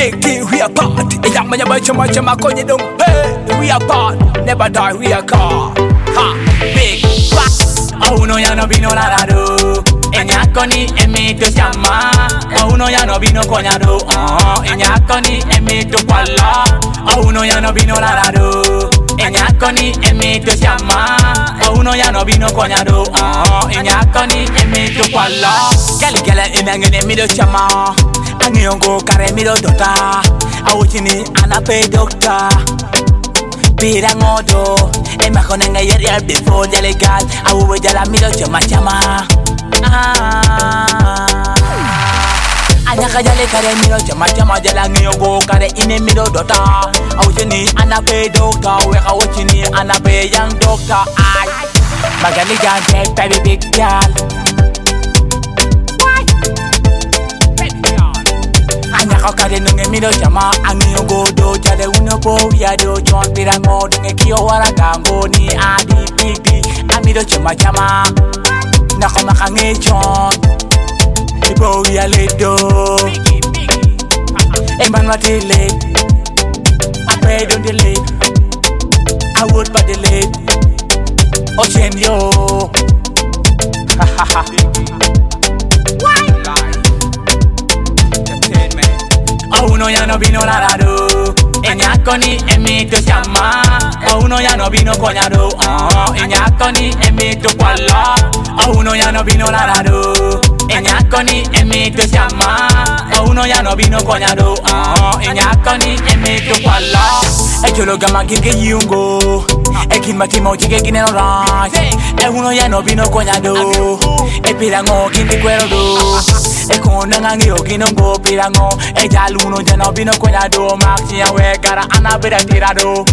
Big thing we apart. A young man about your much my coin don't pay. We apart, never die, we are car. Ha, big class. Oh no ya no vino nada do. Enya koni emi to chama. Oh no ya no vino coñado. Enya koni emi to pala. Oh no ya no vino nada do. Enya koni emi to chama. Oh no ya no vino coñado. Enya koni emi to pala. Gala imangene mi do chama. Angiongo kare mi do dota. Awuchini anape doctor. Pira ngodo. Ema konenga yeri before the legal. Awu jala mi do chama. Anyaka jale kare miro chama jala ngiyongo kare ine miro dota. Awuchini anape doctor. Weka awuchini anape young doctor. Ay Magali jante baby big girl. Anyaka kare nunge miro chama. Angiyongo do jale uno bo do John pira ngodo nge kiyo wara gango ni adi big amiro chama. Nakoma kange John Ibo we are late do Eman what they late I pray don't delay I would but delay Ocean yo Oh no ya no vino nada do Enya koni emi to chama. Oh no ya no vino coñado. Enya koni emi to pala. Oh no ya no vino nada do. Enya koni emi to chama. Oh no ya no vino coñado. Enya koni emi to pala. Echolo gama kinge yungo. Ekin matimo chike kineno ranch. Uno ya no vino coñado. Epirango kinge cuero do. Ekona ngangio kinongo pirango. Uno ya no vino coñado. Maxi ya wekara anabera tirado.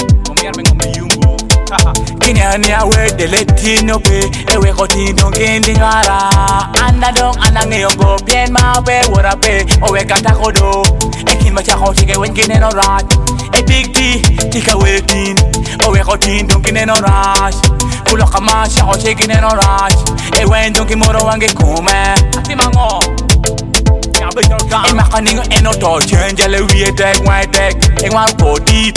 Kini a we de letino pe. Ewe kotino kindi nyara. Anda dong anange yongo. Bien ma pe wora pe. Owe kata kodo. Ekin macha kochike wen kine no rat. E big T tika wetin. Owe kotino kine no rat. Kulo kama cha kochike kine no rat. Ewe ndonki moro wange kume. Atimango. Ema kaningo eno to change le we tek wa tek. Engwa podi.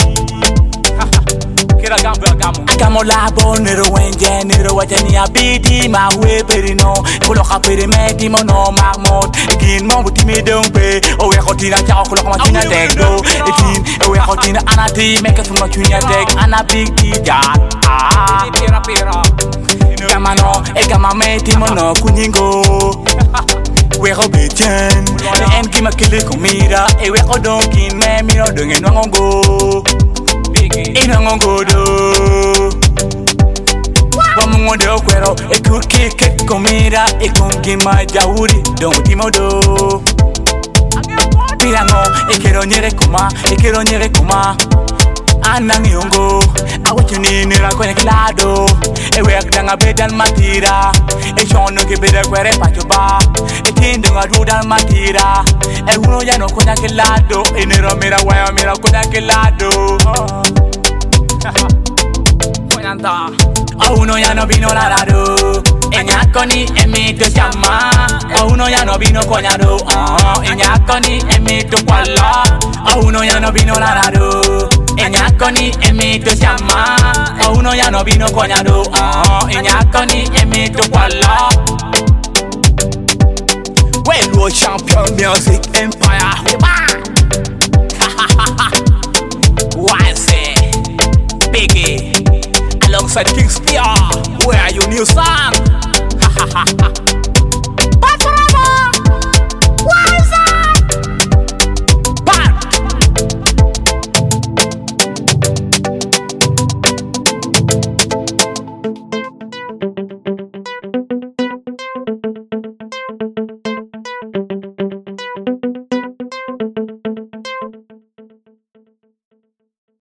Akamo labo nero wenje nero wajani abidi ma we perino kulo ka pere meti mono magmot kin mo butimi dongpe o we khotina cha kulo ka matina tek do ekin o we khotina anati make from matina tek ana big ti ja pera kamano e kama meti mono kuningo we go bechen en ki makele komira e we ko donkin me miro donge ngongo inangongo do wamungo de kwero e kuki ke komira e kongi majauri don timodo pirango e kero nyere kuma anangiongo awachuni nira kwenye kilado e we akdanga bedan matira e chono ke beda kwere pachoba e tindo ngadudan matira e uno ya no kwenye kilado e nero mira waya mira kwenye kilado Oh no ya no vino nada do. Enya koni emi to chama. Oh no ya no vino coñado. Enya koni emi to pala. Oh no ya no vino nada do. Enya koni emi to chama. Oh no ya no vino coñado. Enya koni emi to pala. Well, champion music empire. Why say Biggie alongside King Spear, where are your new song?